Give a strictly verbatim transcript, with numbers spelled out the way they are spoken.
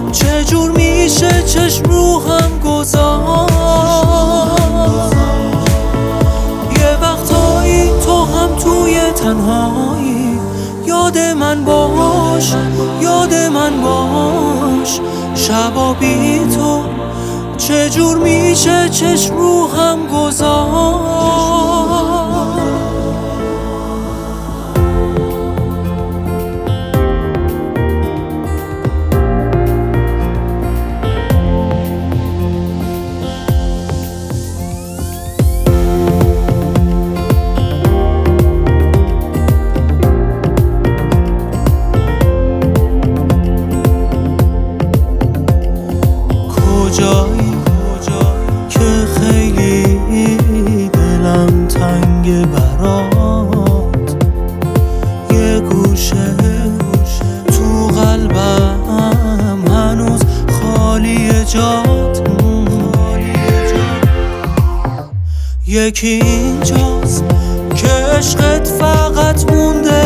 چجور میشه چشم رو هم گذاشت؟ یه وقتایی تو هم توی تنهایی یاد من باش، یاد من باش. شبا بی تو چجور میشه چشم رو هم گذاشت؟ کجایی که خیلی دلم تنگ برات، یه گوشه تو قلبم هنوز خالی جات. یکی اینجاست که عشقت فقط مونده